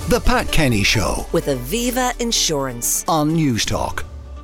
The Pat Kenny Show with Aviva Insurance on Newstalk.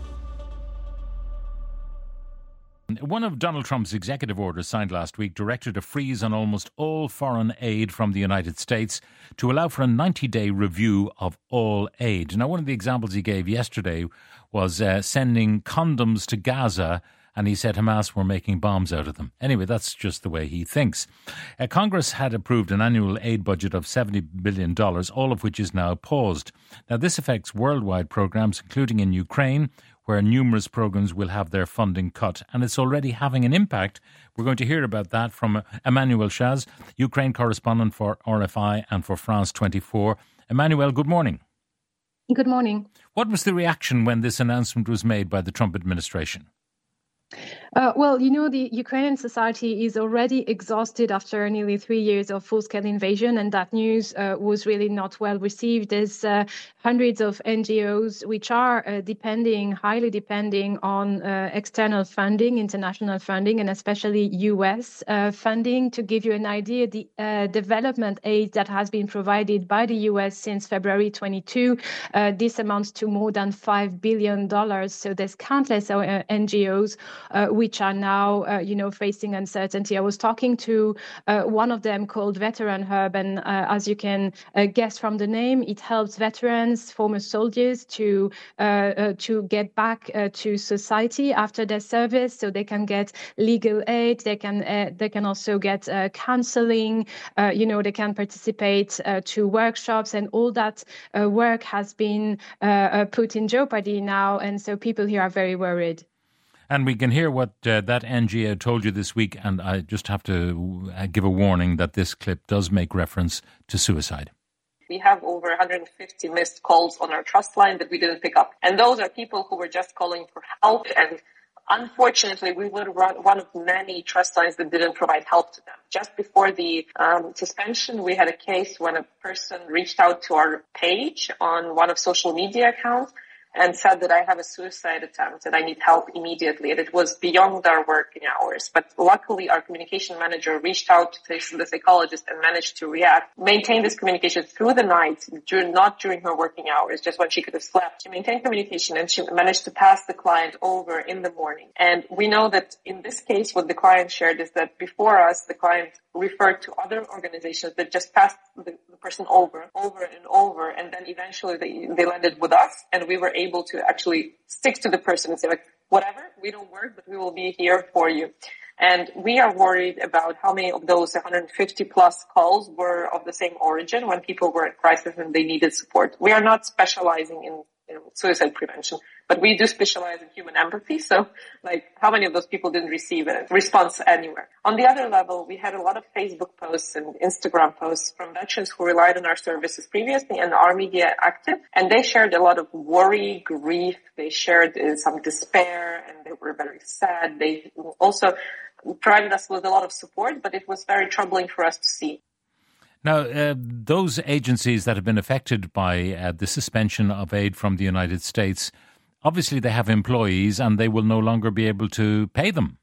One of Donald Trump's executive orders signed last week directed a freeze on almost all foreign aid from the United States to allow for a 90-day review of all aid. Now, one of the examples he gave yesterday was sending condoms to Gaza, and he said Hamas were making bombs out of them. Anyway, that's just the way he thinks. Congress had approved an annual aid budget of $70 billion, all of which is now paused. Now, this affects worldwide programs, including in Ukraine, where numerous programs will have their funding cut, and it's already having an impact. We're going to hear about that from Emmanuel Chaz, Ukraine correspondent for RFI and for France 24. Emmanuel, good morning. Good morning. What was the reaction when this announcement was made by the Trump administration? The Ukrainian society is already exhausted after nearly 3 years of full-scale invasion, and that news was really not well received. There's hundreds of NGOs which are highly depending on external funding, international funding, and especially U.S. funding. To give you an idea, the development aid that has been provided by the U.S. since February 22, this amounts to more than $5 billion. So there's countless NGOs which are now, facing uncertainty. I was talking to one of them called Veteran Hub, and as you can guess from the name, it helps veterans, former soldiers, to get back to society after their service, so they can get legal aid. They can also get counseling. They can participate to workshops, and all that work has been put in jeopardy now, and so people here are very worried. And we can hear what that NGO told you this week, and I just have to give a warning that this clip does make reference to suicide. We have over 150 missed calls on our trust line that we didn't pick up. And those are people who were just calling for help. And unfortunately, we were one of many trust lines that didn't provide help to them. Just before the suspension, we had a case when a person reached out to our page on one of social media accounts and said that I have a suicide attempt and I need help immediately. And it was beyond our working hours. But luckily, our communication manager reached out to the psychologist and managed to react, maintain this communication through the night, not during her working hours, just when she could have slept. She maintained communication and she managed to pass the client over in the morning. And we know that in this case, what the client shared is that before us, the client referred to other organizations that just passed the person over and over. And then eventually they landed with us, and we were able to actually stick to the person and say, like, whatever, we don't work, but we will be here for you. And we are worried about how many of those 150 plus calls were of the same origin when people were in crisis and they needed support. We are not specializing in suicide prevention, but we do specialize in human empathy. So, how many of those people didn't receive a response anywhere? On the other level, we had a lot of Facebook posts and Instagram posts from veterans who relied on our services previously and are media active, and they shared a lot of worry, grief. They shared some despair, and they were very sad. They also provided us with a lot of support, but it was very troubling for us to see. Now, those agencies that have been affected by the suspension of aid from the United States, obviously they have employees and they will no longer be able to pay them.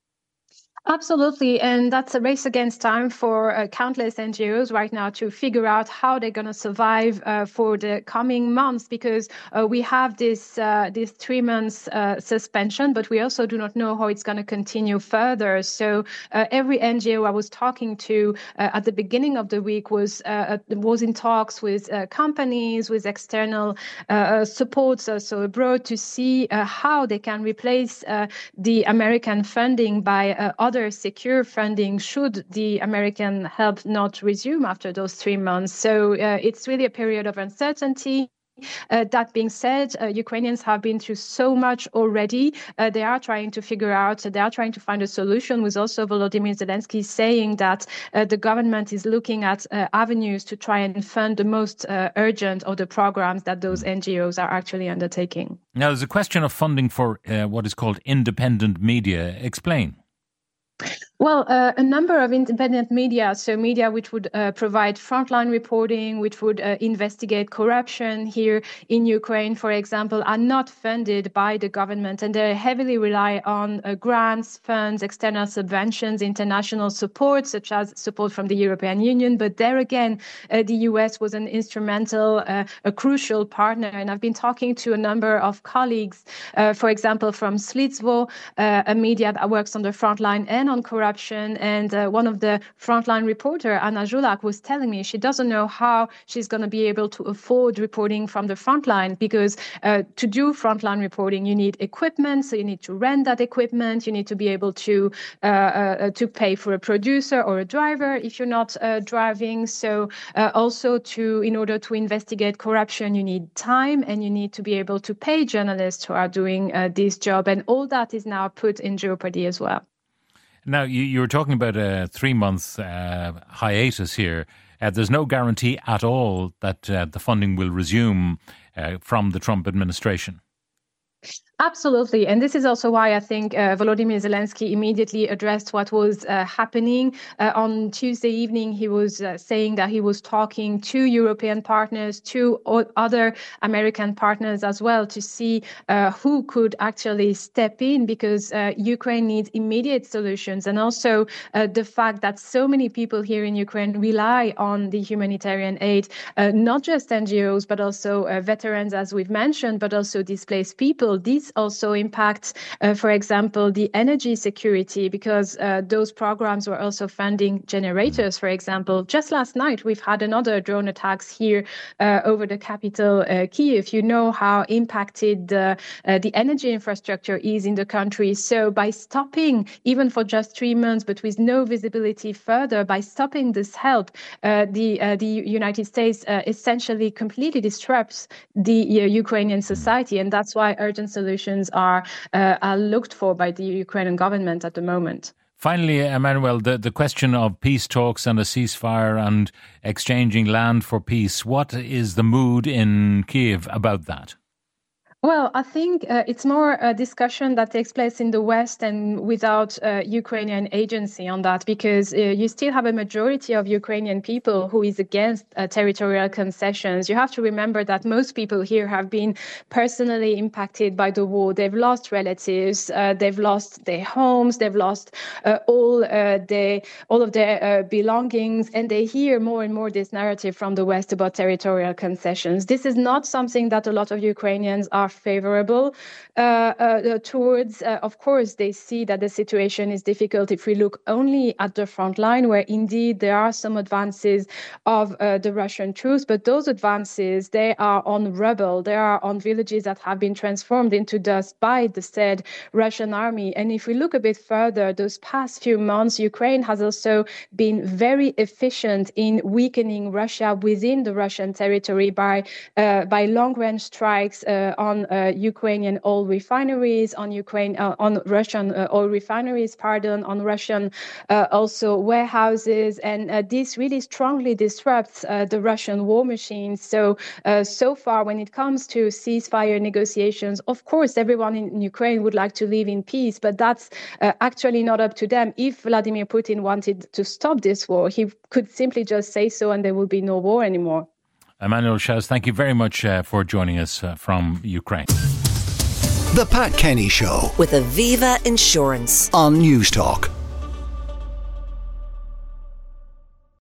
Absolutely. And that's a race against time for countless NGOs right now to figure out how they're going to survive for the coming months, because we have this 3 months suspension, but we also do not know how it's going to continue further. So every NGO I was talking to at the beginning of the week was in talks with companies, with external supports also abroad, to see how they can replace the American funding by other secure funding should the American help not resume after those 3 months. So it's really a period of uncertainty. That being said, Ukrainians have been through so much already. They are trying to find a solution, with also Volodymyr Zelensky saying that the government is looking at avenues to try and fund the most urgent of the programs that those NGOs are actually undertaking. Now, there's a question of funding for what is called independent media. Explain. Well, a number of independent media, so media which would provide frontline reporting, which would investigate corruption here in Ukraine, for example, are not funded by the government, and they heavily rely on grants, funds, external subventions, international support, such as support from the European Union. But there again, the US was an instrumental, a crucial partner. And I've been talking to a number of colleagues, for example, from Slitsvo, a media that works on the front line and on corruption. And one of the frontline reporter, Anna Julak, was telling me she doesn't know how she's going to be able to afford reporting from the front line, because to do frontline reporting, you need equipment. So you need to rent that equipment. You need to be able to pay for a producer or a driver if you're not driving. So also in order to investigate corruption, you need time, and you need to be able to pay journalists who are doing this job. And all that is now put in jeopardy as well. Now, you were talking about a 3-month hiatus here. There's no guarantee at all that the funding will resume from the Trump administration. Absolutely. And this is also why I think Volodymyr Zelensky immediately addressed what was happening. On Tuesday evening, he was saying that he was talking to European partners, to other American partners as well, to see who could actually step in, because Ukraine needs immediate solutions. And also the fact that so many people here in Ukraine rely on the humanitarian aid, not just NGOs, but also veterans, as we've mentioned, but also displaced people. These also impacts, for example, the energy security, because those programs were also funding generators, for example. Just last night, we've had another drone attacks here over the capital, Kyiv. You know how impacted the energy infrastructure is in the country. So by stopping, even for just 3 months, but with no visibility further, by stopping this help, the United States essentially completely disrupts the Ukrainian society. And that's why urgent solutions are looked for by the Ukrainian government at the moment. Finally, Emmanuel, the question of peace talks and a ceasefire and exchanging land for peace, what is the mood in Kyiv about that? Well, I think it's more a discussion that takes place in the West and without Ukrainian agency on that, because you still have a majority of Ukrainian people who is against territorial concessions. You have to remember that most people here have been personally impacted by the war. They've lost relatives, they've lost their homes, they've lost all of their belongings, and they hear more and more this narrative from the West about territorial concessions. This is not something that a lot of Ukrainians are favorable towards. Of course, they see that the situation is difficult if we look only at the front line, where indeed there are some advances of the Russian troops, but those advances, they are on rubble, they are on villages that have been transformed into dust by the said Russian army. And if we look a bit further, those past few months, Ukraine has also been very efficient in weakening Russia within the Russian territory by long-range strikes on Ukrainian oil refineries, on Russian oil refineries, on Russian also warehouses, and this really strongly disrupts the Russian war machine. So far, when it comes to ceasefire negotiations, of course, everyone in Ukraine would like to live in peace, but that's actually not up to them. If Vladimir Putin wanted to stop this war, he could simply just say so, and there will be no war anymore. Emmanuel Schaus, thank you very much for joining us from Ukraine. The Pat Kenny Show with Aviva Insurance on News Talk.